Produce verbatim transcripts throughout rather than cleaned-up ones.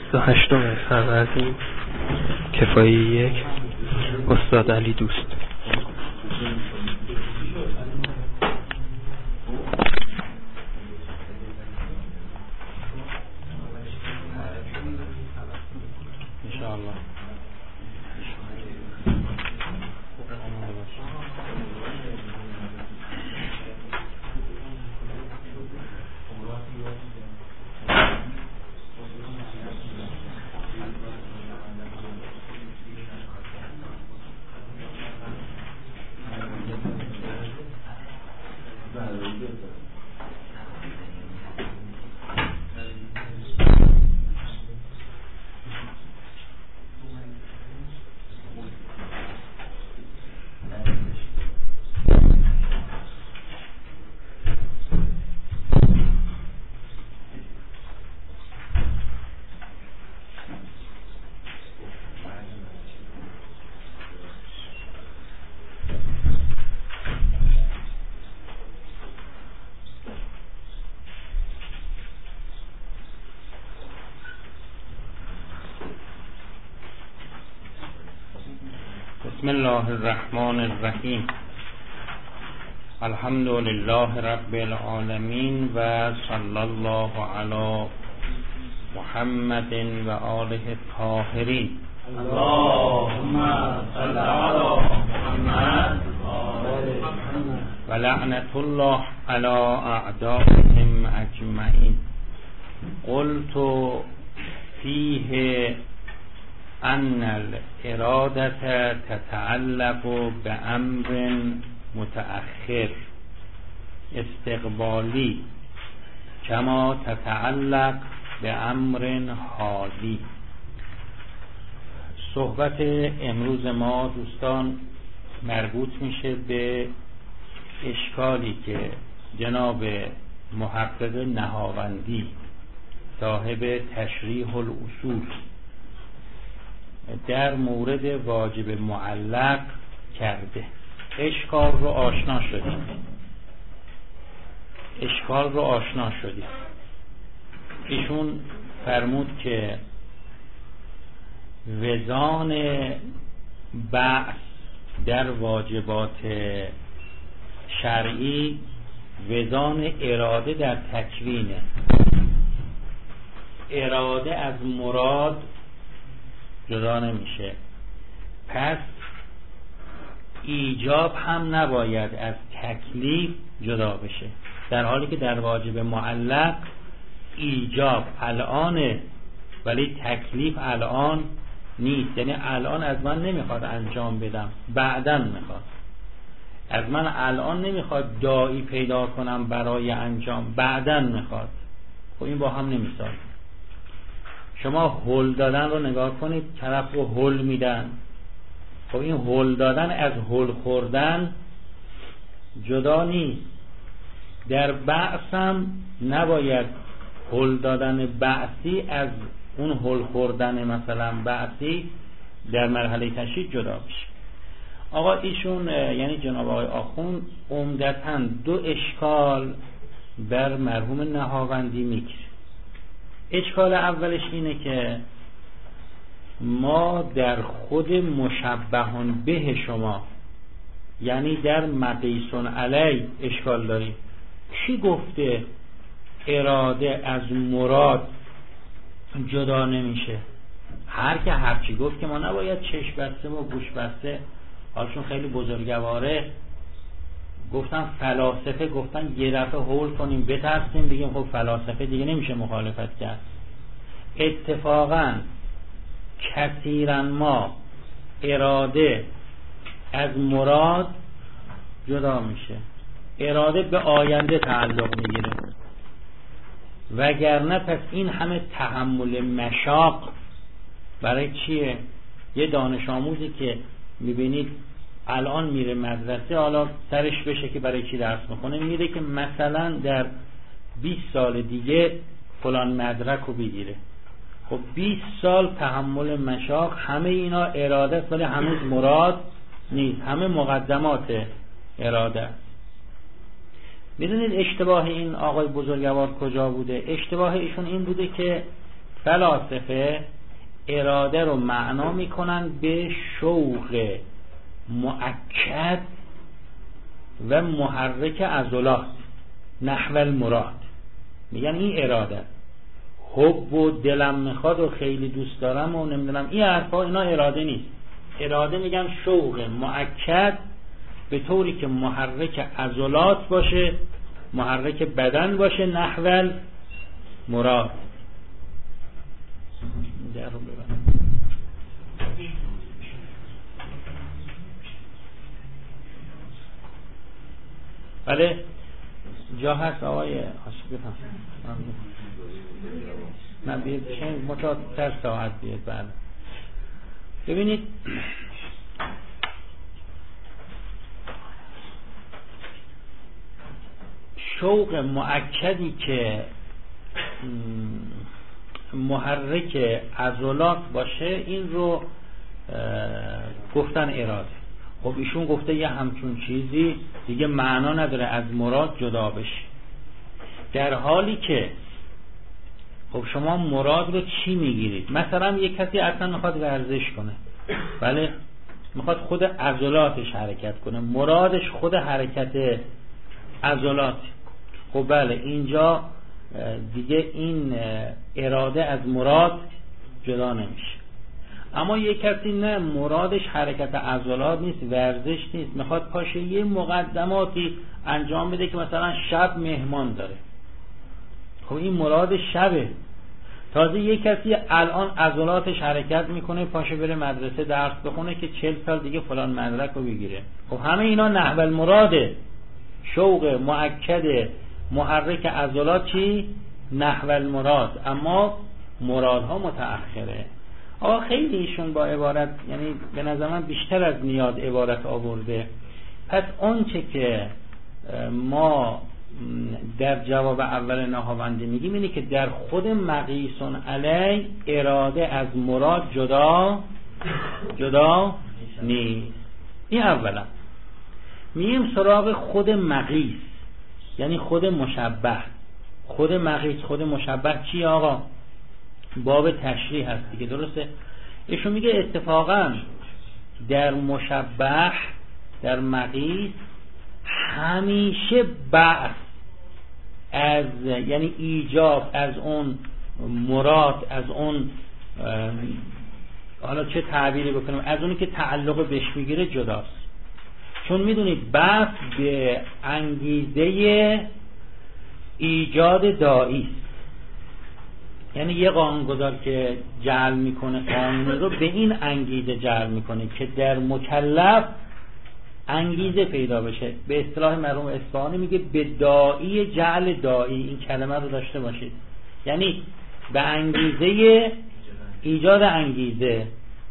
بیست و هشتم فروردین، کفایی یک، استاد علی دوست. بسم الله الرحمن الرحیم. الحمد لله رب العالمین و صلی الله علی محمد و آله الطاهرین. اللهم صل علی محمد و لعنت الله علی اعدائهم اجمعین. قلت فیه ان الارادة تتعلق بأمر متأخر استقبالی کما تتعلق بأمر حالی. صحبت امروز ما دوستان مربوط میشه به اشکالی که جناب محقق نهاوندی صاحب تشریح الاصول در مورد واجب معلق کرده. اشکال رو آشنا شدیم اشکال رو آشنا شدیم ایشون فرمود که وزان بعث در واجبات شرعی وزان اراده در تکوینه. اراده از مراد جدا نمیشه، پس ایجاب هم نباید از تکلیف جدا بشه، در حالی که در واجب معلق ایجاب الانه ولی تکلیف الان نیست. یعنی الان از من نمیخواد انجام بدم، بعداً میخواد. از من الان نمیخواد داعی پیدا کنم برای انجام، بعداً میخواد. خب این با هم نمیسازه. شما هل دادن رو نگاه کنید، طرف رو هل میدن. خب این هل دادن از هل خوردن جدا نیست. در بعث هم نباید هل دادن بعثی از اون هل خوردن مثلا بعثی در مرحله تشریع جدا بشه. آقا ایشون یعنی جناب آقای آخوند عمدتاً دو اشکال بر مرحوم نهاوندی میگیره. اشکال اولش اینه که ما در خود مشبهون به شما، یعنی در مقیسون علی اشکال داریم. کی گفته اراده از مراد جدا نمیشه؟ هر که هرچی گفت که ما نباید چشم بسته و گوش بسته. حالشون خیلی بزرگواره. گفتن فلاسفه گفتن یه دفعه هول کنیم بترسیم بگیم خب فلاسفه دیگه نمیشه مخالفت کرد. اتفاقا کثیرا ما اراده از مراد جدا میشه. اراده به آینده تعلق میگیره، وگرنه پس این همه تحمل مشاق برای چیه؟ یه دانش آموزی که میبینید الان میره مدرسه، حالا سرش بشه که برای چی درس میکنه، میره که مثلا در بیست سال دیگه فلان مدرک رو بگیره. خب بیست سال تحمل مشاق، همه اینا اراده است ولی هنوز مراد نیست، همه مقدمات اراده است. میدونید اشتباه این آقای بزرگوار کجا بوده؟ اشتباه ایشون این بوده که فلاسفه اراده رو معنا میکنن به شوق مؤکد و محرک عضلات نحو المراد. میگن این اراده، حب و دلم میخواد و خیلی دوست دارم و نمیدونم این حرفا، اینا اراده نیست. اراده میگن شوق مؤکد به طوری که محرک عضلات باشه، محرک بدن باشه نحو مراد. در رو ببینم بله جا هست آقای آشق بفهم نه بیاد چند متعادتر ساعت بیاد. بله ببینید شوق مؤکدی که محرک عضلات باشه این رو گفتن اراده. خب ایشون گفته یه همچون چیزی دیگه معنا نداره از مراد جدا بشه، در حالی که خب شما مراد رو چی میگیرید؟ مثلا یک کسی اصلا میخواد ورزش کنه، بله میخواد خود عضلاتش حرکت کنه، مرادش خود حرکت عضلات. خب بله اینجا دیگه این اراده از مراد جدا نمیشه. اما یک کسی نه مرادش حرکت عضلات نیست، ورزش نیست، میخواد پاشه یه مقدماتی انجام بده که مثلا شب مهمان داره، خب این مراد شبه. تازه یک کسی الان عضلاتش حرکت میکنه پاشه بره مدرسه درس بخونه که چهل سال دیگه فلان مدرک رو بگیره. خب همه اینا نحو المراده، شوق مؤکد محرک عضلات چی؟ نحو المراد، اما مرادها متأخره. آقا خیلی ایشون با عبارت، یعنی به نظر من بیشتر از نیاز عبارت آورده. پس آنچه که ما در جواب اول نهاوندی میگیم اینه که در خود مقیسون علی اراده از مراد جدا جدا نیست. این اولا. میگیم سراغ خود مقیس، یعنی خود مشبه. خود مقیس خود مشبه چی آقا؟ باب تشریح هست دیگه، درسته؟ ایشون میگه اتفاقا در مشبه در مقیس همیشه بعض از یعنی ایجاب از اون مراد، از اون حالا چه تعبیری بکنم، از اونی که تعلق بهش میگیره جداست. چون میدونید بحث به انگیزه ایجاد داعی است، یعنی یه قانونگذار که جعل میکنه قانون رو به این انگیزه جعل میکنه که در مکلف انگیزه پیدا بشه. به اصطلاح مرحوم اصفهانی میگه به داعی جعل داعی، این کلمه رو داشته باشید، یعنی به انگیزه ایجاد انگیزه.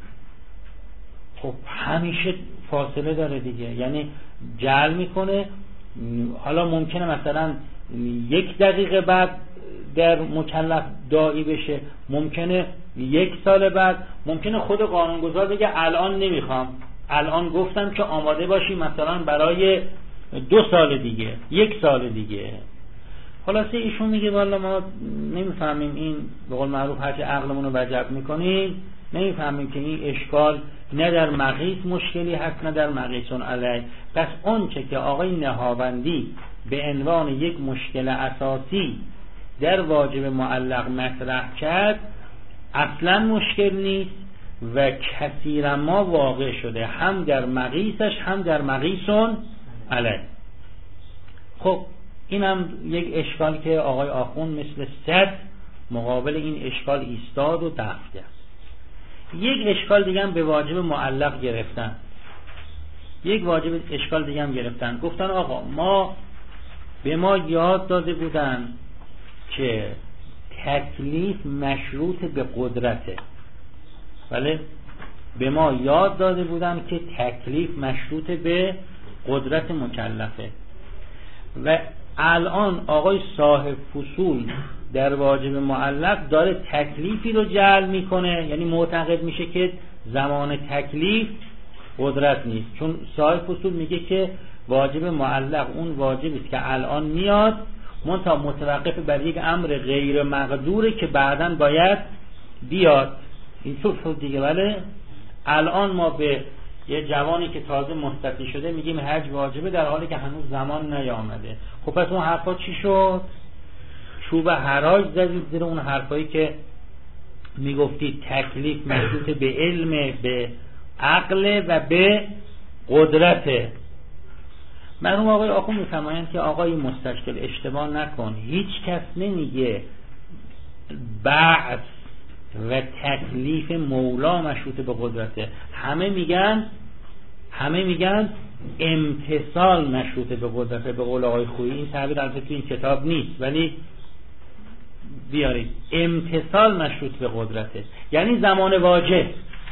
خب همیشه فاصله داره دیگه، یعنی جعل میکنه. حالا ممکنه مثلا یک دقیقه بعد در مکلف داعی بشه، ممکنه یک سال بعد، ممکنه خود قانونگذار بگه الان نمیخوام، الان گفتم که آماده باشی مثلا برای دو سال دیگه، یک سال دیگه. خلاصه ایشون میگه والا ما نمیفهمیم، این به قول معروف هرچه عقلمون رو وجب میکنیم نمیفهمیم که این اشکال نه در مقیس مشکلی هست نه در مقیسون علی. پس اون چه که آقای نهاوندی به عنوان یک مشکل اساسی در واجب معلق مطرح کرد اصلا مشکل نیست و کثیرا ما واقع شده هم در مقیسش هم در مقیسون علی. خب این هم یک اشکال که آقای آخوند مثل صد مقابل این اشکال ایستاد و دفع کرد. یک اشکال دیگه هم به واجب معلق گرفتن، یک واجب اشکال دیگه هم گرفتن. گفتن آقا ما به ما یاد داده بودن که تکلیف مشروط به قدرته، بله به ما یاد داده بودن که تکلیف مشروط به قدرت مکلفه و الان آقای صاحب فصول در واجب معلق داره تکلیفی رو جعل میکنه، یعنی معتقد میشه که زمان تکلیف قدرت نیست. چون صاحب فصول میگه که واجب معلق اون واجبی است که الان میاد منتها متوقف بر یک امر غیر مقدوره که بعداً باید بیاد اینطور شد دیگه. بله الان ما به یه جوانی که تازه مستطیع شده میگیم حج واجبه در حالی که هنوز زمان نیامده. خب پس اون حرفا چی شد؟ چوب حراج زدید زیر اون حرفایی که میگفتید تکلیف مشروط به علم، به عقل و به قدرته. مرحوم آقای آخوند میفرمایند که آقای مستشکل اشتباه نکن، هیچ کس نمیگه بعث و تکلیف مولا مشروط به قدرته، همه میگن همه میگن امتثال مشروط به قدرته. به قول آقای خویی این تعبیر البته تو این کتاب نیست ولی بیارید، امتثال مشروط به قدرته، یعنی زمان واجب.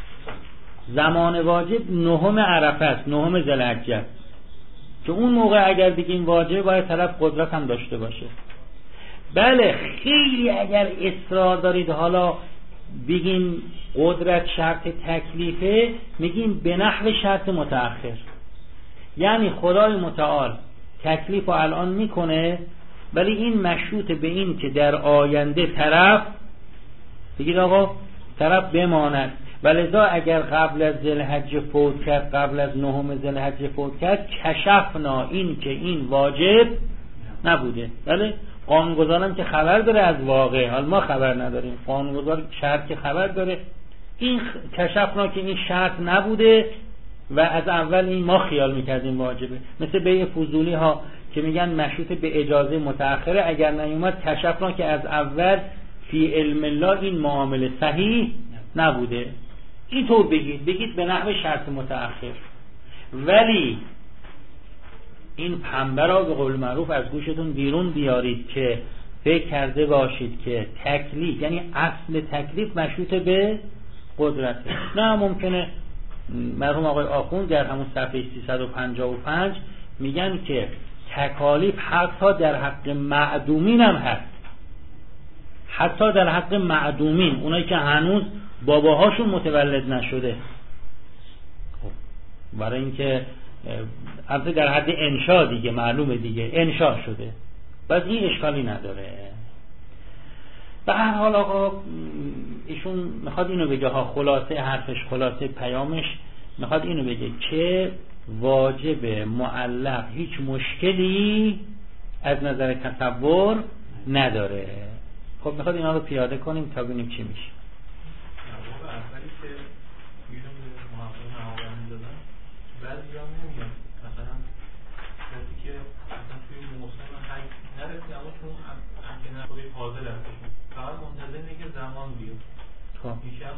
زمان واجب نهم عرفه است، نهم ذوالحجه است، که اون موقع اگر بگیم واجب باید طرف قدرت هم داشته باشه. بله خیلی اگر اصرار دارید حالا بگیم قدرت شرط تکلیفه، میگیم به نحو شرط متأخر، یعنی خدای متعال تکلیف رو الان میکنه ولی این مشروط به این که در آینده طرف بگید آقا طرف بماند، ولذا اگر قبل از ذوالحجه فوت کرد، قبل از نهم ذوالحجه فوت کرد، کشفنا این که این واجب نبوده. بله قانونگذارم که خبر داره از واقع، حال ما خبر نداریم، قانونگذار شرط که خبر داره، این کشفنا که این شرط نبوده و از اول این ما خیال میکردیم واجبه. مثل بیع فضولی ها که میگن مشروط به اجازه متأخره، اگر نیومد کشفنا که از اول فی علم الله این معامله صحیح نبوده. اینطور بگید، بگید به نحو شرط متأخر، ولی این پنبه را به قول معروف از گوشتون بیرون بیارید که فکر کرده باشید که تکلیف یعنی اصل تکلیف مشروط به قدرته. نه ممکنه مرحوم آقای آخوند در همون صفحه سیصد و پنجاه و پنج میگن که تکالیف حتی در حق معدومین هم هست، حتی در حق معدومین، اونایی که هنوز باباهاشون متولد نشده. خب برای اینکه البته در حد انشا دیگه معلومه دیگه انشا شده، بس این اشکالی نداره. به هر حال آقا ایشون میخواد اینو بگه ها، خلاصه حرفش، خلاصه پیامش میخواد اینو بگه که واجب معلق هیچ مشکلی از نظر تصور نداره. خب میخواد اینا رو پیاده کنیم تا ببینیم چی میشه. اولی که ایشون محقق نهاوند دادن بعضی جا نمیاد، مثلا کسی که مثلا توی موسم حج نرسید اما چون همکنه خودی حاضر هستشون فقط منتظر اینه که زمان بیاد. خب این شخص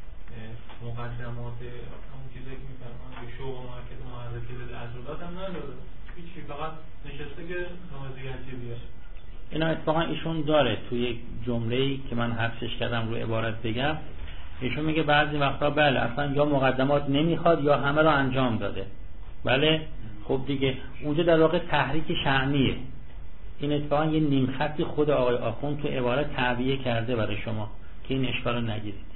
مقدمات همون چیزایی که میفرمان به شوق و محرکت و محرکت عضلات هم نداره، هیچی، فقط نشسته که نمازیگرچه بیاد. اینا اتفاقا ایشون داره توی یک جمله‌ای که من حفظش کردم رو عبارت بگم، ایشون میگه بعضی وقتا بله اصلا یا مقدمات نمیخواد یا همه رو انجام داده. بله خب دیگه اونجا در واقع تحریک شأنیه. این اتفاقا یه نیم خطی خود آقای آخوند تو عبارت تعبیه کرده برای شما که این اشکال رو نگیرید.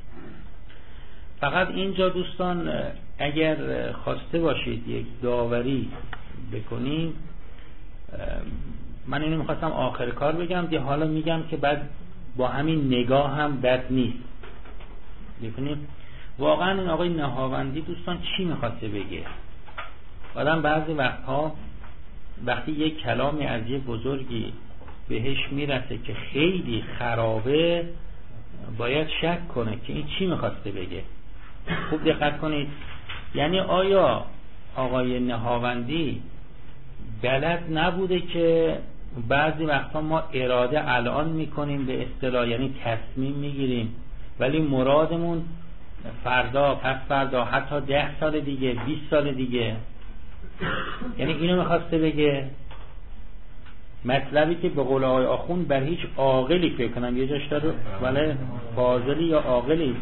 فقط اینجا دوستان اگر خواسته باشید یک داوری بکنید، من اینو میخواستم آخر کار بگم دیگه، حالا میگم که بعد با همین نگاه هم بد نیست. ببینید واقعا این آقای نهاوندی دوستان چی میخواسته بگه؟ آدم بعضی وقتها وقتی یک کلامی از یه بزرگی بهش میرسه که خیلی خرابه باید شک کنه که این چی میخواسته بگه. خوب دقت کنید، یعنی آیا آقای نهاوندی بلد نبوده که بعضی وقتا ما اراده الان میکنیم به اصطلاح، یعنی تصمیم میگیریم ولی مرادمون فردا، پس فردا، حتی ده سال دیگه، بیست سال دیگه. یعنی اینو میخواسته بگه. مطلبی که به قول آقای آخوند بر هیچ عاقلی فکر کنم یه جاش داره، ولی فاضلی یا عاقلی،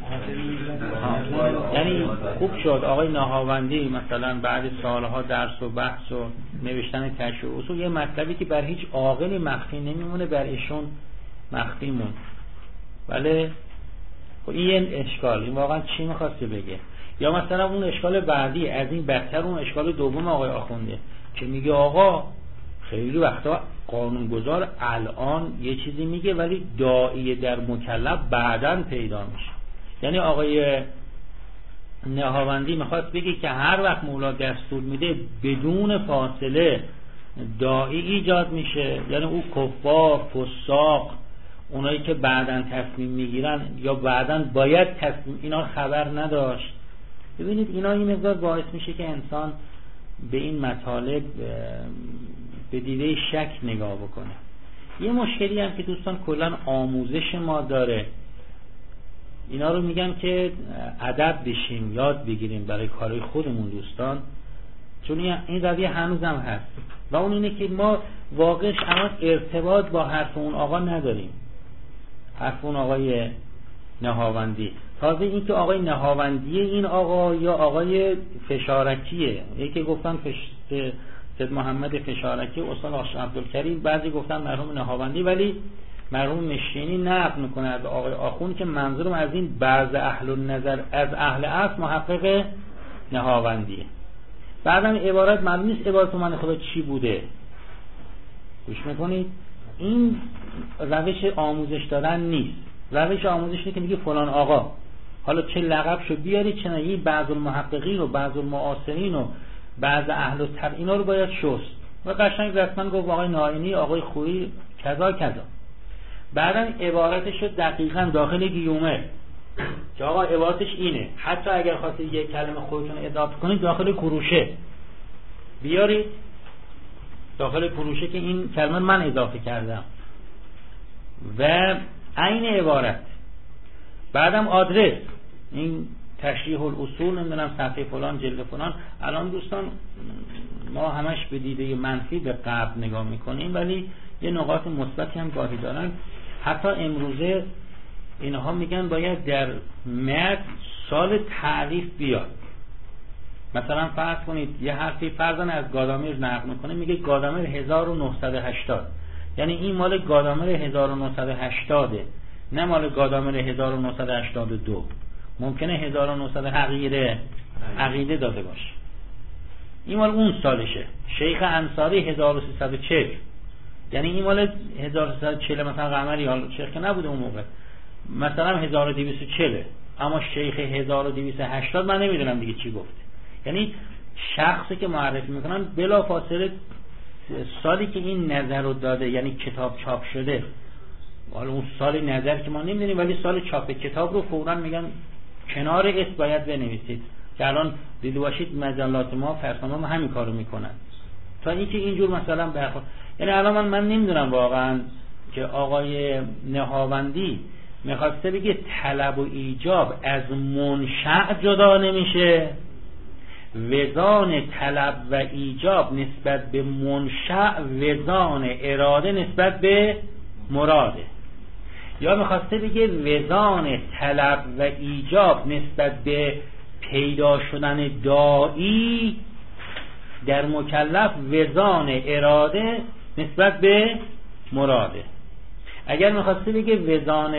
یعنی خوب شد آقای نهاوندی مثلا بعد سالها درس و بحث و نوشتن تشریح اصول یه مطلبی که بر هیچ عاقلی مخفی نمیمونه بر ایشون مخفی مون. ولی خب این یه اشکال، این واقعا چی میخواسته بگه؟ یا مثلا اون اشکال بعدی از این بدتر، اون اشکال دوم آقای آخونده که میگه آقا خیلی وقتا قانونگذار الان یه چیزی میگه ولی داعیه در مکلف بعداً پیدا میشه. یعنی آقای نهاوندی میخواست بگه که هر وقت مولا دستور میده بدون فاصله داعی ایجاد میشه، یعنی او کفار، فساق، اونایی که بعداً تصمیم میگیرن یا بعداً باید تصمیم، اینا خبر نداشت. ببینید اینا این مقدار باعث میشه که انسان به این مطالب به دیده شک نگاه بکنه. یه مشکلی هم که دوستان کلاً آموزش ما داره، اینا رو میگم که ادب بشیم، یاد بگیریم برای کارهای خودمون دوستان، چون این رویه هنوزم هست و اون اینه که ما واقعش اما ارتباط با حرف اون آقا نداریم، حرف اون آقای نهاوندی. تازه این که آقای نهاوندی این آقا یا آقای فشارکیه، یکی گفتن فش... سید محمد فشارکی، استاد آقای عبدالکریم، بعضی گفتن مرحوم نهاوندی، ولی مرحوم مشینی نقل میکنه از آقای آخوند که منظورم از این بعض اهل النظر از اهل اصل محقق نهاوندیه. بعدم عبارت معلوم نیست عبارت من خدا چی بوده. گوش میکنید؟ این روش آموزش دادن نیست. روش آموزش اینه که میگه فلان آقا، حالا چه لقب شو بیاری چه نه، این بعض المحققین و بعض المعاصرین و بعض اهل التبع اینا رو باید شست و قشنگ رسما گفت آقای ناینی، آقای خویی، کذا کذا. بعدم عبارتش رو دقیقاً داخل گیومه که آقا عبارتش اینه، حتی اگر خواستید یک کلمه خودتون اضافه کنید داخل کروشه بیارید، داخل کروشه که این کلمه من اضافه کردم و عین عبارت. بعدم آدرس، این تشریح الاصول، نمیدونم صفحه فلان جلد فلان. الان دوستان ما همش به دیده منفی به قبل نگاه میکنیم، ولی یه نقاط مثبتی هم گاهی دارن. حتی امروزه اینها میگن باید در متن سال تعریف بیاد. مثلا فرض کنید یه حرفی فرضاً از گادامر نقل میکنه، میگه گادامر هزار و نهصد و هشتاد، یعنی این مال گادامر هزار و نهصد و هشتاد، نه مال گادامر هزار و نهصد و هشتاد و دو. ممکنه هزار و نهصد عقیده عقیده داده باشه، این مال اون سالشه. شیخ انصاری هزار و سیصد و چهل، یعنی این مال هزار و سیصد و چهل مثلا قمری، حالا شیخ که نبوده اون موقع، مثلا هزار و دویست و چهل، اما شیخ هزار و دویست و هشتاد من نمیدونم دیگه چی گفته. یعنی شخصی که معرفی میکنن بلا فاصله سالی که این نظر رو داده، یعنی کتاب چاپ شده، حالا اون سال نظر که ما نمیدونیم، ولی سال چاپ کتاب رو فوراً میگن کنار اسم باید بنویسید، که الان دیده باشید مجلات ما فرسانه ما همین کارو میکنن تا اینکه اینجور مثلا برخورد. یعنی الان من, من نمیدونم واقعا که آقای نهاوندی میخواسته بگه طلب و ایجاب از منشأ جدا نمیشه، وزان طلب و ایجاب نسبت به منشأ وزان اراده نسبت به مراده، یا میخواسته بگه وزان طلب و ایجاب نسبت به پیدا شدن داعی در مکلف وزان اراده نسبت به مراده. اگر میخواسته بگه وزان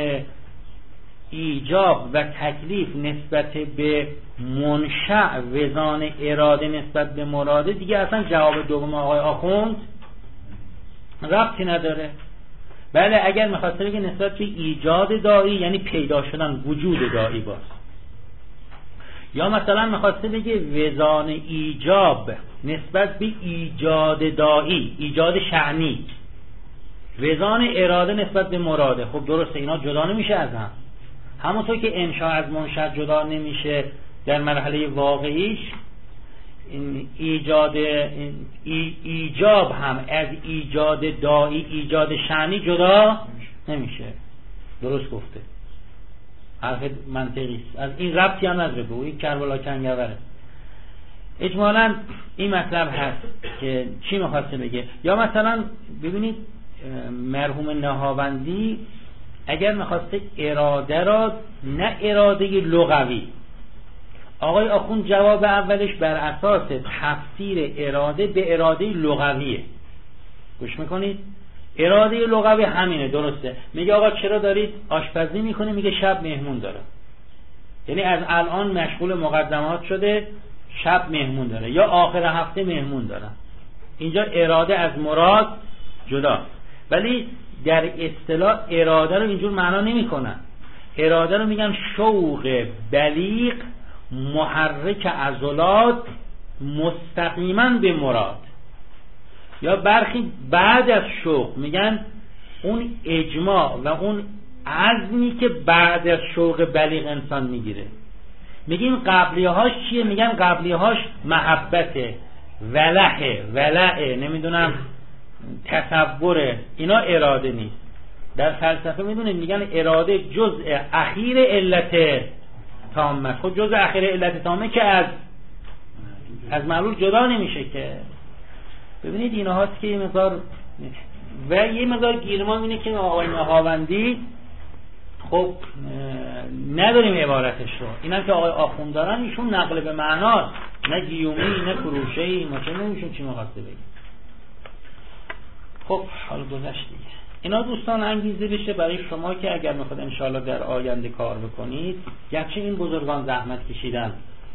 ایجاب و تکلیف نسبت به منشأ وزان اراده نسبت به مراده، دیگه اصلا جواب دوم آقای آخوند ربطی نداره. بله اگر میخواسته بگه نسبت به ایجاد داعی، یعنی پیدا شدن وجود داعی باز، یا مثلا میخواسته بگه وزان ایجاب نسبت به ایجاد داعی، ایجاد شأنی، وزان اراده نسبت به مراده. خب درسته، اینا جدا نمیشه از هم، همونطور که انشاء از منشأ جدا نمیشه در مرحله واقعیش، این ایجاد این ای ایجاب هم از ایجاد داعی، ایجاد شأنی جدا نمیشه. درست گفته، حرف منطقی است، از این ربطی هم نداره به این کربلا کنگوره. اجمالاً این مطلب هست که چی میخواسته بگه. یا مثلا ببینید مرحوم نهاوندی اگر میخواسته اراده را، نه اراده لغوی، آقای آخوند جواب اولش بر اساس تفسیر اراده به اراده لغویه. گوش میکنید؟ اراده لغوی همینه، درسته. میگه آقا چرا دارید آشپزی میکنید؟ میگه شب مهمون داره، یعنی از الان مشغول مقدمات شده، شب مهمون داره یا آخر هفته مهمون داره. اینجا اراده از مراد جدا، ولی در اصطلاح اراده رو اینجور معنا نمیکنن. اراده رو میگن شوق بلیغ محرک عضلات مستقیما به مراد. یا برخی بعد از شوق میگن اون اجماع و اون عزمی که بعد از شوق بلیغ انسان میگیره. میگیم قبلیه هاش چیه؟ میگن قبلیه هاش محبته، ولعه ولعه نمیدونم تصوره، اینا اراده نیست. در فلسفه میدونید میگن اراده جزء اخیر علت تامه. خب جزء اخیر علت تامه که از از معلول جدا نمیشه که. ببینید اینا هاست که یه مقدار و یه مقدار گیرمان اینه که آقای نهاوندی خب نداریم عبارتش رو، اینم که آقای آخوند دارن ایشون نقل به معناست، نه گیومی نه کروشه‌ای، ما چه نمیشون چی می‌خواسته بگه. خب حالا گذشت دیگه. اینا دوستان انگیزه بشه برای شما که اگر میخواد انشاءالله در آینده کار بکنید، گرچه این بزرگان زحمت کشیدن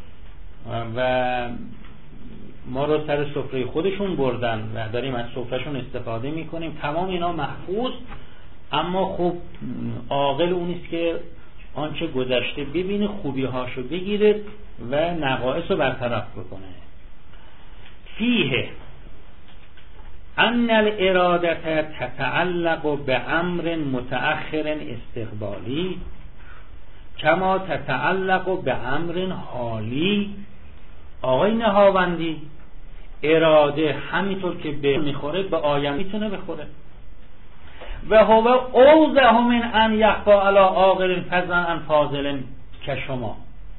و ما رو سر سفره خودشون بردن و داریم از سفرهشون استفاده میکنیم، تمام اینا محفوظ، اما خوب عاقل اونیست که آنچه گذشته ببینه، خوبی هاشو بگیره و نقائص رو برطرف بکنه. فیه ان الاراده تتعلق بامر متأخر استقبالی کما تتعلق بامر حالی. آقای نهاوندی اراده همینطور که به میخوره به آینده میتونه بخوره. و هو اوضح من ان یخفا علی عاقل فضلا عن فاضل که شما.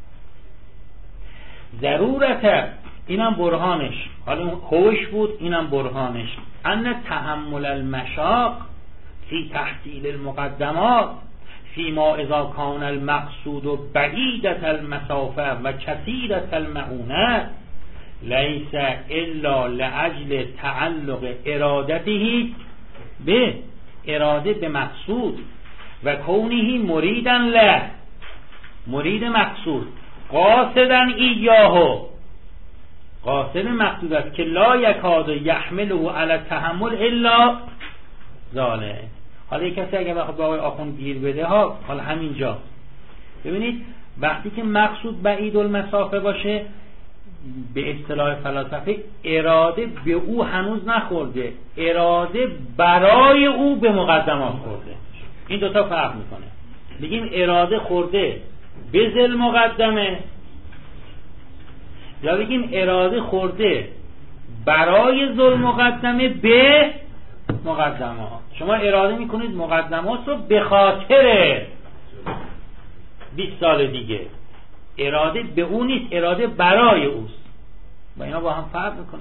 ضرورت اینم برهانش، حالا هوش بود اینم برهانش، ان تحمل المشاق فی تحصیل المقدمات فیما اذا کان المقصود بعیدة المسافه و کثیرة المعونة لیس الا لاجل تعلق ارادته به اراده به مقصود و کونه مریدا له، مرید مقصود، قاصدا ایاهو، قاصد مقصود است که لا یکاد یحمله علی التحمل الا ذالک. حالا یک کسی اگر بخواد به آقای آخوند گیر بده ها، حالا همینجا ببینید وقتی که مقصود بعید المسافه باشه، به اصطلاح فلاسفه اراده به او هنوز نخورده، اراده برای او به مقدمات خورده. این دوتا فرق میکنه. بگیم اراده خورده به ذل مقدمه، یا بگیم اراده خورده برای ذل مقدمه به مقدمات. شما اراده میکنید مقدمات رو به خاطر بیست سال دیگه، اراده به اون نیست، اراده برای اوست و اینا با هم فرق میکنه.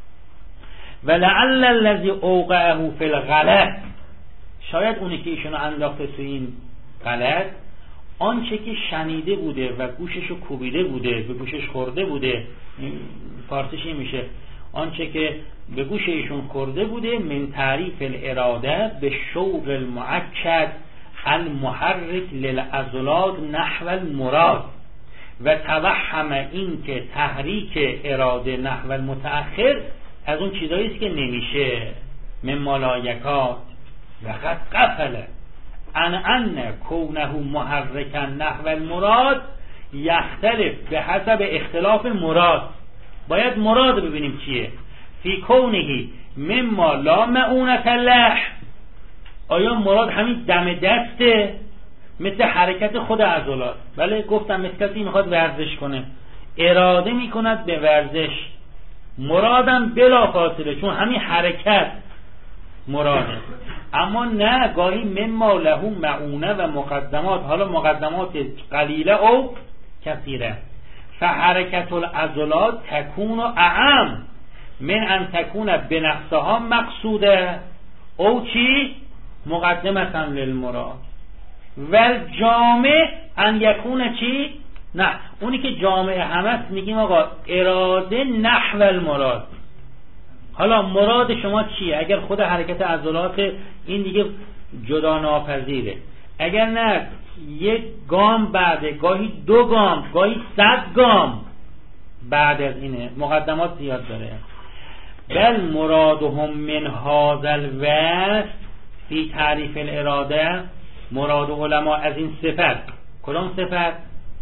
و لعل الذی اوقعه فی الغلط، شاید اونی که ایشونو انداخته تو این غلط آنچه که شنیده بوده و گوششو کوبیده بوده، به گوشش خورده بوده، فارسیش این میشه آنچه که به گوش ایشون خورده بوده، من تعریف الاراده به شوق المؤکد المحرک للعضلات نحو المراد و توهم این که تحریک اراده نحو المتأخر از اون چیزایی است که نمیشه، من ملایکات و قد قفل ان ان کونه محرکا نحو المراد یختلف به حسب اختلاف مراد. باید مراد ببینیم چیه. فی کونهی مما لا معونة له، آیا مراد همین دم دسته مثل حرکت خود عضلات؟ بله گفتم مثل کسی میخواد ورزش کنه، اراده میکند به ورزش، مرادم بلا فاصله چون همین حرکت مراده. اما نه، گاهی مما له معونه و مقدمات، حالا مقدمات قلیله او کثیره. فحرکت العضلات تکون اعم من ان تکون بنفسها مقصوده او چی مقدمتا للمراد و جامع ان یکون چی نه، اونی که جامع همست میگیم آقا اراده نحو المراد. حالا مراد شما چیه؟ اگر خود حرکت عضلات این دیگه جدا ناپذیره، اگر نه یک گام بعده، گاهی دو گام، گاهی صد گام بعد از اینه، مقدمات زیاد داره. بل مرادهم من هذا الوصف فی تعریف الاراده مراد علما از این صفت، کدام صفت؟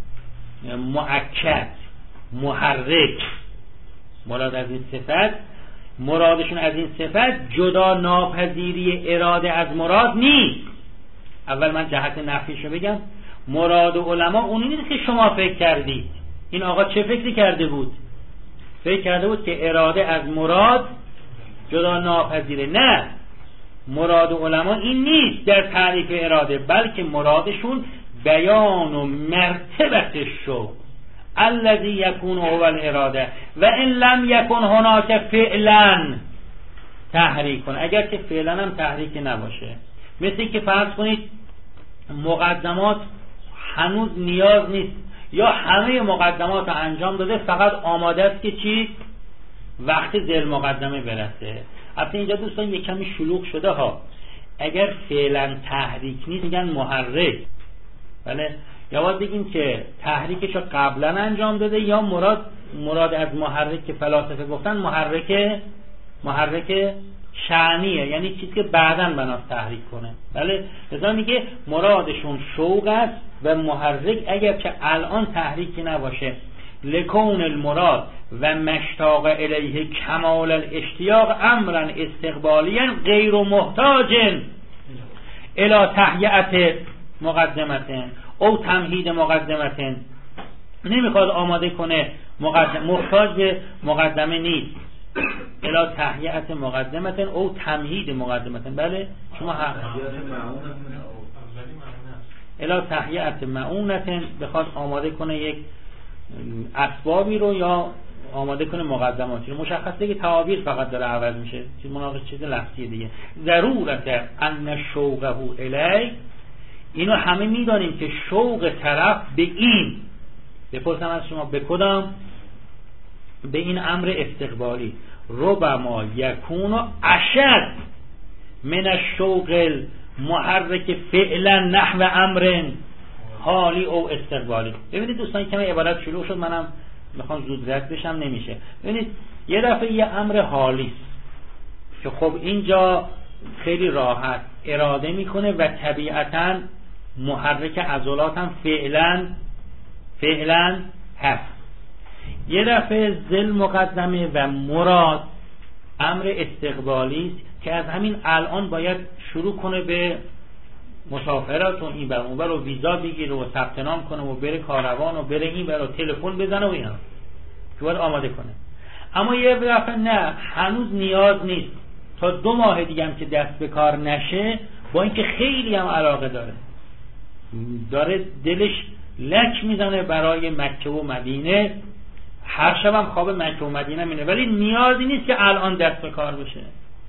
مؤکد، محرک، مراد از این صفت، مرادشون از این صفت جدا ناپذیری اراده از مراد نیست. اول من جهت نفیشو بگم. مراد علما اون نیست که شما فکر کردید. این آقا چه فکری کرده بود؟ فکر کرده بود که اراده از مراد جدا ناپذیره. نه، مراد علما این نیست در تعریف اراده، بلکه مرادشون بیان و مرتبت شو الذی یکون هو الاراده و ان لم یکن هناک فعلا تحریک کن، اگر که فعلا هم تحریک نباشه. مثل که فرض کنید مقدمات هنوز نیاز نیست یا همه مقدمات رو انجام داده، فقط آماده است که چی؟ وقت ذیل مقدمه برسه. البته اینجا دوستان یک کمی شلوغ شده ها. اگر فعلا تحریک نیست میگن محرک، بله، یا باید بگیم که تحریکش رو قبلا انجام داده، یا مراد مراد از محرک که فلاسفه گفتن محرک محرک شعنیه، یعنی چیزی که بعداً بناست تحریک کنه. بله، لذا میگه مرادشون شوق است و محرک اگر که الان تحریکی نباشه. لکون المراد و مشتاق الیه کمال الاشتیاق امرا استقبالیا غیر محتاج الی تهیئت مقدمه او تمهید مقدمه. نمیخواد آماده کنه مقدم، محتاج به مقدمه نیست. الی تهیئت مقدمه او تمهید مقدمه. بله شما حق. الی تهیئت معونة، بخواد آماده کنه یک اسبابی رو یا آماده کنه مقدماتی رو. مشخصه که تعابیر فقط داره عوض میشه، چیز مناقض چیز لفظی دیگه. ضرورت ان شوقه الی، اینو همه میدانیم که شوق طرف به این، بپرسم از شما به کدام؟ به این امر استقبالی. ربما یکون اشد من الشوق المحرک فعلا نحو امر حالی او استقبالی. ببینید دوستان کمی عبارت شروع شد، منم میخوام زود رد بشم، نمیشه. ببینید یه دفعه یه امر حالی که خب اینجا خیلی راحت اراده میکنه و طبیعتاً محرک عضلات هم فعلا فعلا هست. یه دفعه ذل مقدمه و مراد امر استقبالی است که از همین الان باید شروع کنه به مسافرت و این بر اون بر و ویزا بگیره و ثبت نام کنه و بره کاروان و بره این بر و تلفن بزنه و اینا که باید آماده کنه. اما یه دفعه نه، هنوز نیاز نیست، تا دو ماه دیگه هم که دست به کار نشه، با اینکه خیلی هم علاقه داره داره دلش لک میزنه برای مکه و مدینه، هر شب هم خواب مکه و مدینه مینه، ولی نیازی نیست که الان دست به کار بشه.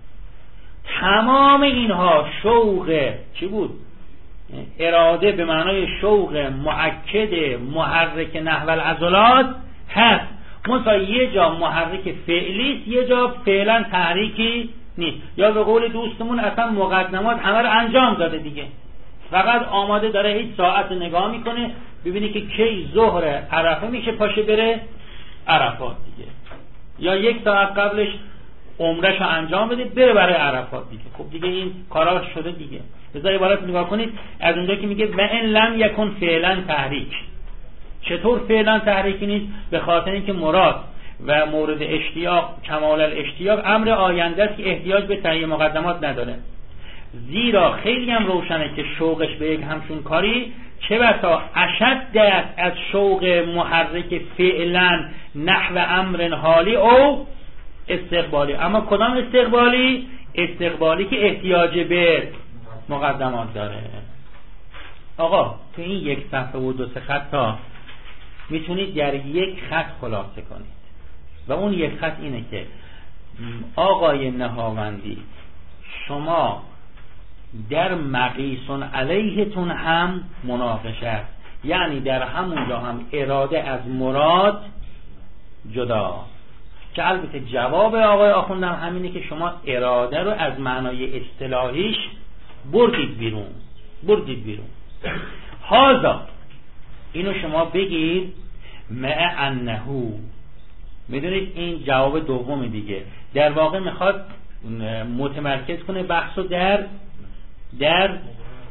تمام اینها شوق چی بود؟ اراده به معنای شوق مؤکد محرک نحو العضلات هست. مثلا یه جا محرک فعلی است، یه جا فعلا تحریکی نیست. یا به قول دوستمون اصلا مقدمات همه رو انجام داده دیگه، فقط آماده داره هیچ ساعت نگاه میکنه ببینی که کی ظهر عرفه میشه پاشه بره عرفات دیگه، یا یک ساعت قبلش عمرهشو انجام بده بره برای عرفات دیگه. خب دیگه این کارا شده دیگه. بذار عبارت نگاه کنید از اونجا که میگه و ان لم یکن فعلا تحریک. چطور فعلا تحریکی نیست؟ به خاطر اینکه مراد و مورد اشتیاق کمال الاشتیاق امر آینده است که احتیاج به تهیه مقدمات نداره. زیرا خیلی هم روشنه که شوقش به یک همچون کاری چه بسا اشد از شوق محرک فعلا نحو امر حالی او استقبالی. اما کدام استقبالی؟ استقبالی که احتیاج به مقدمات داره. آقا تو این یک صفحه و دو سه خط ها میتونید در یک خط خلاصه کنید و اون یک خط اینه که آقای نهاوندی شما در مقیسون علیهتون هم مناقشه است، یعنی در همونجا هم اراده از مراد جدا، که البته جواب آقای آخوندم همینه که شما اراده رو از معنای اصطلاحیش بردید بیرون بردید بیرون هازا اینو شما بگید مع انهو. میدونید این جواب دوم دیگه، در واقع میخواد متمرکز کنه بحثو در در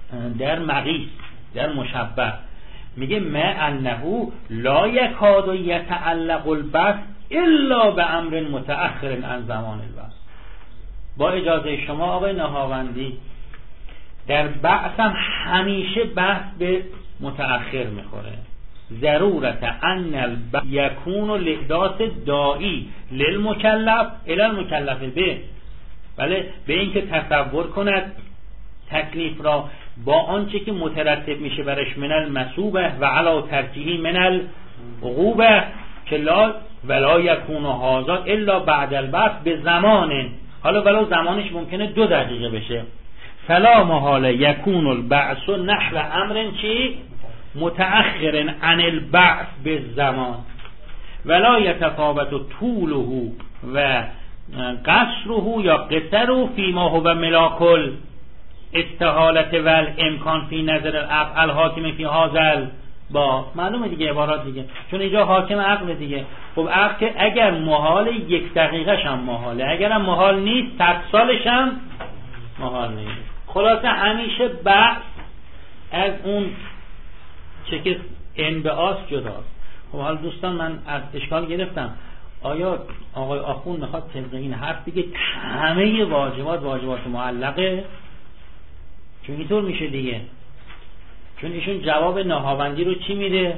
در مقیس، در مشبه میگه ما انه لا یکاد یتعلق البحث الا به امر متأخر عن زمان البحث. با اجازه شما آقای نهاوندی، در بحث هم همیشه بحث به متأخر میخوره. ضرورت ان البحث یکون لحداث داعی للمکلف الی المکلف به، بله، به اینکه تصور کند تکلیف را با آنچه که مترتب میشه برش من المثوبه و علا ترجیحی من العقوبه که لا ولا یکون هذا الا بعد البعث به زمان، حالا ولو زمانش ممکنه دو دقیقه بشه. فلا محال یکون البعث نحو امر چی متأخر عن البعث به زمان ولا یتفاوت طوله و قصره یا قصره فیما هو ملاکل استحالت و امکان فی نظر العقل الحاکم فی هازل با معلومه دیگه، عبارات دیگه، چون اینجا حاکم عقل دیگه. خب عقل که اگر محال یک دقیقه هم محاله، اگر هم محال نیست صد سالش هم محال نیست. خلاصه همیشه بحث از اون چه که انبعاث جداست. خب حالا دوستان من از اشکال گرفتم، آیا آقای آخوند میخواد طبق این حرف دیگه همه واجبات واجبات معلقه؟ چون اینطور میشه دیگه، چون ایشون جواب نهاوندی رو چی میده؟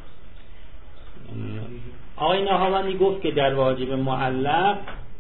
آقای نهاوندی گفت که در واجب معلق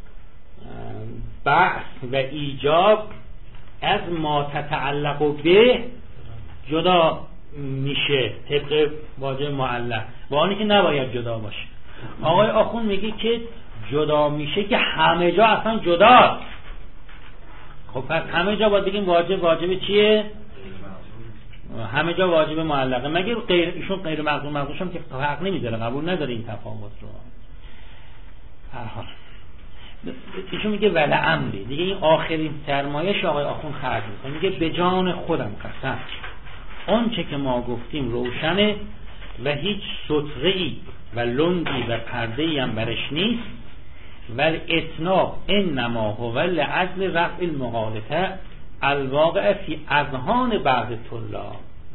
بحث و ایجاب از ما تتعلق به جدا میشه طبق واجب معلق، با آنی که نباید جدا باشه. آقای آخوند میگه که جدا میشه که همه جا اصلا جداست. خب پس همه جا باید بگیم واجب واجب چیه؟ همه جا واجب معلقه، مگه غیر ایشون غیر مقدور مقدورش هم که حق نمیذاره، قبول نداره این تفاوت رو. هر حال ایشون میگه ولا امری دیگه، این آخرین سرمایه آقای آخوند خرج میکنه، میگه به جان خودم قسم اون چه که ما گفتیم روشنه و هیچ ستره‌ای و لنگی و پرده‌ای هم برش نیست، ولی اتناب انما هو لعجل رفع المغالطه الواقع فی اذهان بعض طلاب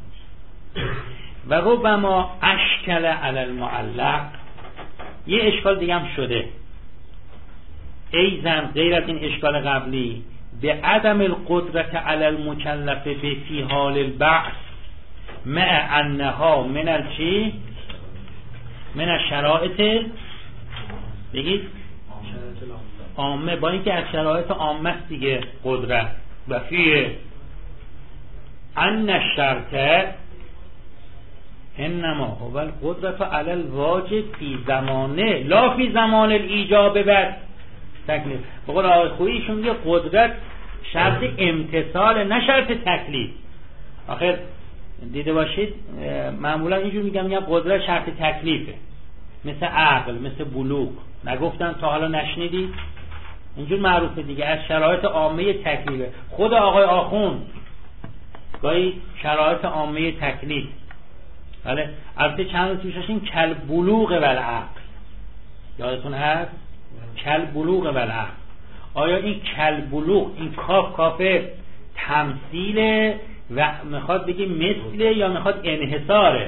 و ربما اشکل علی المعلق. یه اشکال دیگه هم شده ایزن غیر از این اشکال قبلی، به عدم القدرت علی المکلف به فی حال البعث مع انها من الچی من الشرائط بگید عامه، با اینکه از شرایط عامه است دیگه قدرت و فیه ان الشرط انما هو القدرت علی الواجب فی زمانه لا فی زمان الایجاب بعد تکلیف. بقول آقای خویی ایشون میگه قدرت شرط امتثال نه شرط تکلیف. آخر دیده باشید معمولا اینجور میگم میگم قدرت شرط تکلیفه، مثل عقل، مثل بلوغ. نگفتن تا حالا نشنیدید؟ اینجور معروفه دیگه، از شرایط عامه تکلیفه. خود آقای آخوند گاهی شرایط عامه تکلیف، بله البته چند روز پیش داشتیم کل بلوغ و العقل، یادتون هست؟ کل بلوغ و العقل. آیا این کل بلوغ این کاف کافه تمثیله و میخواد بگی مثله یا میخواد انحصاره؟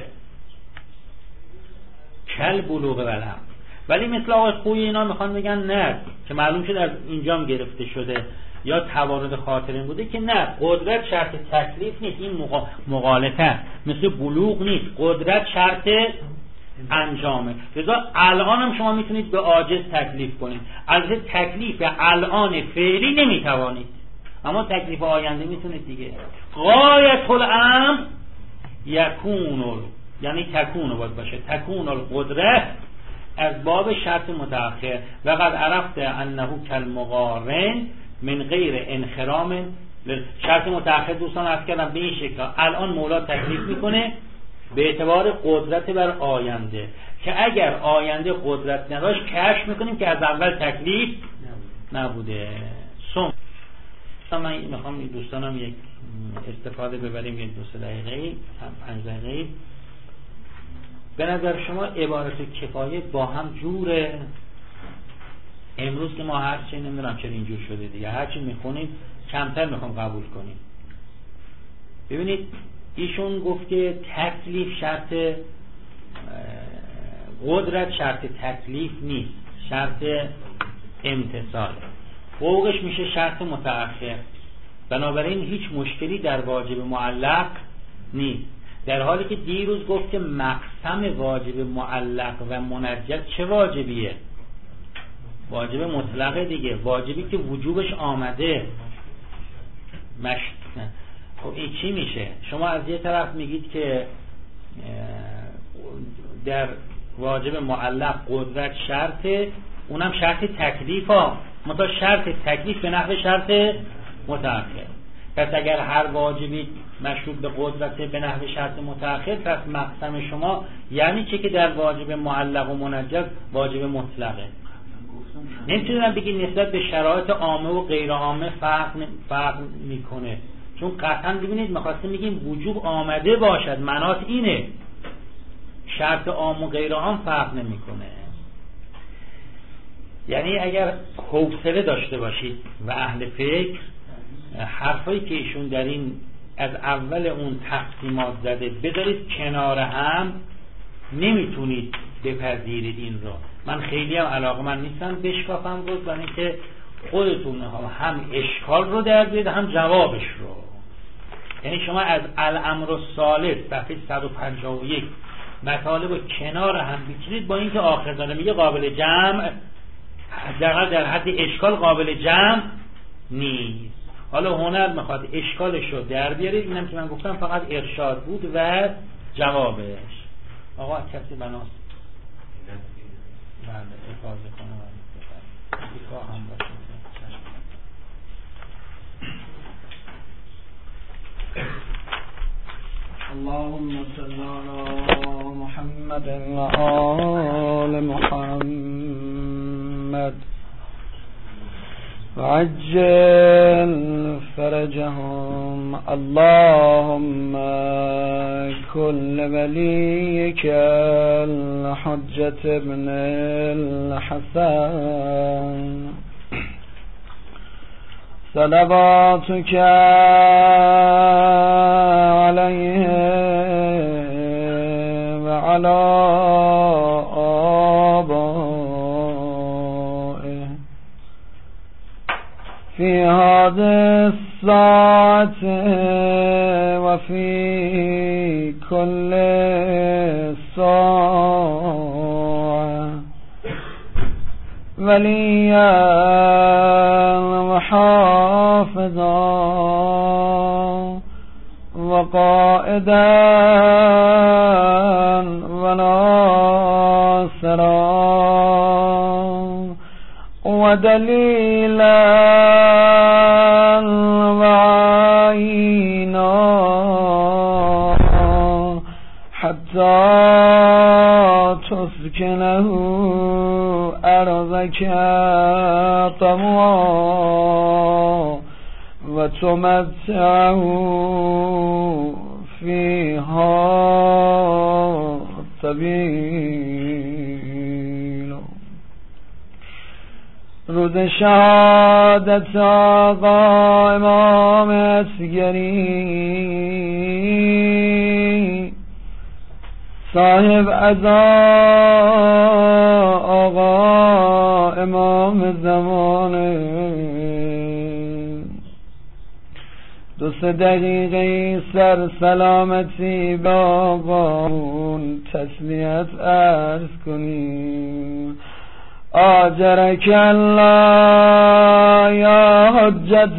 کل بلوغ و العقل. ولی مثل آقای خوی اینا میخوان بگن نه، که معلوم شد از اینجام گرفته شده یا توارد خاطر این بوده که نه، قدرت شرط تکلیف نیست، این مغالطه مثل بلوغ نیست، قدرت شرط انجامه. لذا الان هم شما میتونید به عاجز تکلیف کنید، از تکلیف الان فعلی نمیتوانید، اما تکلیف آینده میتونید دیگه. غایت الامر یکون، یعنی تکون باید باشه، تکون القدرت از باب شرط متأخر و قد عرفت انه کالمقارن من غیر انخرام. شرط متأخر دوستان عرض کردم به این شکل الان مولا تکلیف میکنه به اعتبار قدرت بر آینده، که اگر آینده قدرت نداشت کشف میکنیم که از اول تکلیف نبوده. سم من میخوام این دوستانم یک استفاده ببریم، یک دو سه دقیقه پنج دقیقه. به نظر شما عبارت کفایه با هم جوره؟ امروز که ما هرچی نمیدونم چرا اینجور شده دیگه، هرچی میخونیم کمتر میخوام قبول کنیم. ببینید ایشون گفت که تکلیف شرط قدرت شرط تکلیف نیست، شرط امتثال، فوقش میشه شرط متأخر. بنابراین هیچ مشکلی در واجب معلق نیست، در حالی که دیروز گفت که مقسم واجب معلق و منجز چه واجبیه؟ واجب مطلقه دیگه، واجبی که وجوبش آمده. مش... خب این چی میشه؟ شما از یه طرف میگید که در واجب معلق قدرت شرطه، اونم شرط تکلیف ها، مثلا شرط تکلیف به نحو شرط متأخر. پس اگر هر واجبی مشروط به قدرت به نحو شرط متأخر، پس مقسم شما یعنی چه که در واجب معلق و منجز واجب مطلقه. نمیتونم بگید نسبت به شرایط عامه و غیر عامه فرق فرق میکنه، چون قطعا ببینید می‌خواستیم بگیم وجوب آمده باشد، منات اینه، شرط عام و غیر عام فرق نمیکنه. یعنی اگر حوصله داشته باشید و اهل فکر، حرفایی که ایشون در این از اول اون تقسیمات زده بذارید کنار هم، نمیتونید بپذیرید این رو. من خیلی هم علاقه من نیستم بشکافم رو، برای اینکه خودتون هم اشکال رو در بیارید هم جوابش رو. یعنی شما از الامر الثالث صفحه صد و پنجاه و یک مطالب رو کنار هم بچینید، با اینکه آخرزانه میگه قابل جمع، در در حد اشکال قابل جمع نیست. حالا هنر میخواد اشکالش رو در بیارید، اینم که من گفتم فقط ارشاد بود و جوابش. آقا کسی بناست بله افاظه کنه و هم باشه. اللهم صل على محمد و آل محمد وعجل فرجهم. اللهم كل وليك الحجة ابن الحسن صلواتك عليه وعلى آبائه في هذه الساعة وفي كل ساعة وليا وحافظا وقائدا وناصرا ودليلا وعينا حتى تسكنه أرضك طوعا وتمتعه فيها طويلا. روز شهادت آقا امام اصغری صاحب عزا آقا امام زمانه، دو سه دقیقه سر سلامتی با آقاون تسلیت عرض کنیم. آجرک الله یا حجت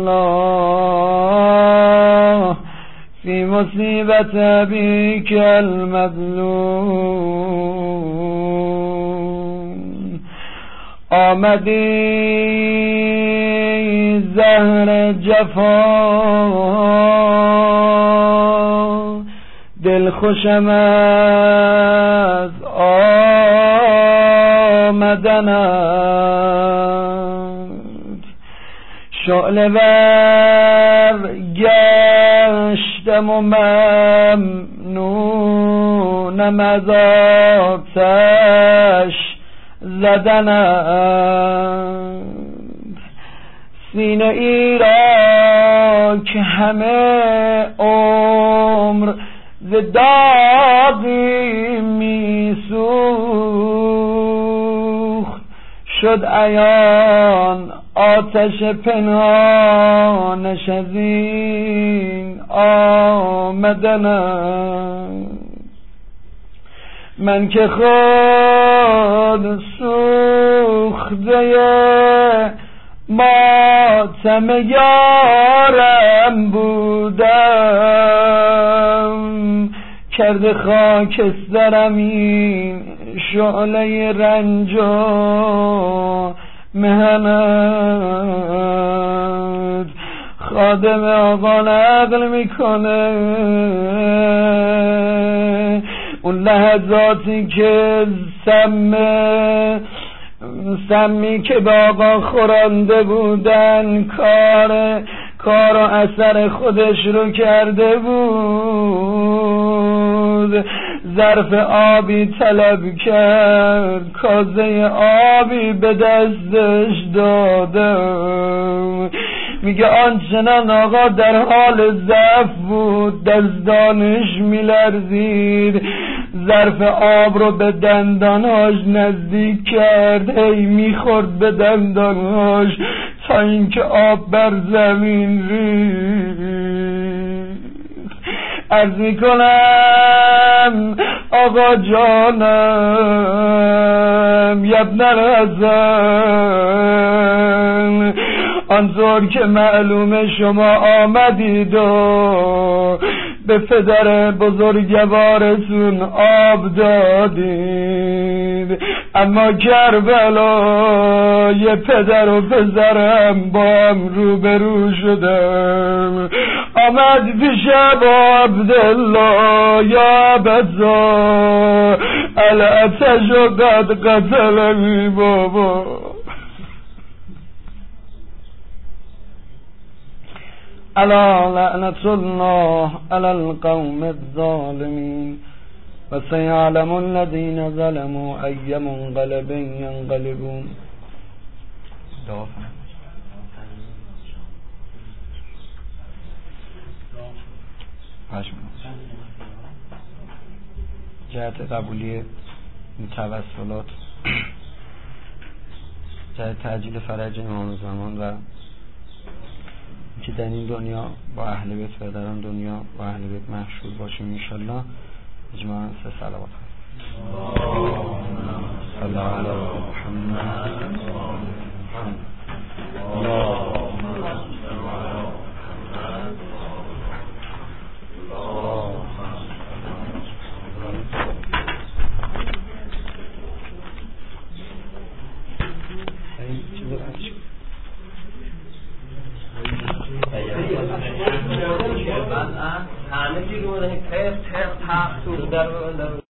الله فی مصیبت ابیک المظلوم. آمدی زهر جفا دل خوشم از آمدنت، شعله ور گشتم و ممنونم از آتش زدنت. سینه ای را که همه عمر ز داغی می سوخت شد عیان آتش پنهانش از این آمدنم. من که خود سوخته ماتم یارم بودم کرده خاکسترم این شعله رنج و مهنت. خادم آقا نقل میکنه اون لحظاتی که سمه سمی که به آقا خورانده بودن کار کار و اثر خودش رو کرده بود. ظرف آبی طلب کرد کازه آبی به دستش دادم. میگه آنچنان آقا در حال ضعف بود دستانش میلرزید ظرف آب رو به دندانهاش نزدیک کرد هی میخورد به دندانهاش تا اینکه آب بر زمین ریخت. عرض میکنم آقا جانم یبن الحسن آنطور که معلومه شما آمدید و به پدر بزرگوارتون آب دادید اما کربلا یه پدر و پسرم با هم روبرو شدم. آمد پیش ابا عبدالله یا عبدالله الاتش و قد قتلمی بابا. الا لعنت الله علی القوم الظالمین و سیعلم الذین ظلموا ای منقلب ینقلبون. جهت قبولی این توسلات جهت تعجیل فرج امام زمان و که در این دنیا با اهل بیت و در آن دنیا با اهل بیت محشور باشیم انشالله. اجماعاً سه صلوات صلی علی محمد همه چی رو داریم تر تر تر در